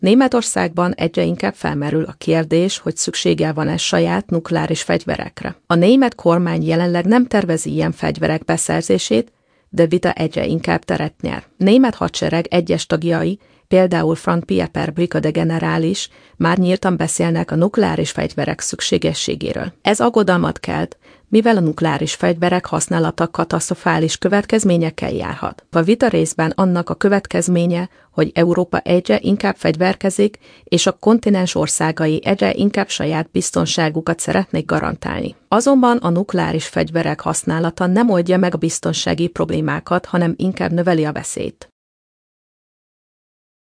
Németországban egyre inkább felmerül a kérdés, hogy szüksége van-e saját nukleáris fegyverekre. A német kormány jelenleg nem tervezi ilyen fegyverek beszerzését, de vita egyre inkább teret nyer. Német hadsereg egyes tagjai, például Franz Pieper brigadegenerális már nyíltan beszélnek a nukleáris fegyverek szükségességéről. Ez aggodalmat kelt, mivel a nukleáris fegyverek használata katasztrofális következményekkel járhat. A vita részben annak a következménye, hogy Európa egyre inkább fegyverkezik, és a kontinens országai egyre inkább saját biztonságukat szeretnék garantálni. Azonban a nukleáris fegyverek használata nem oldja meg a biztonsági problémákat, hanem inkább növeli a veszélyt.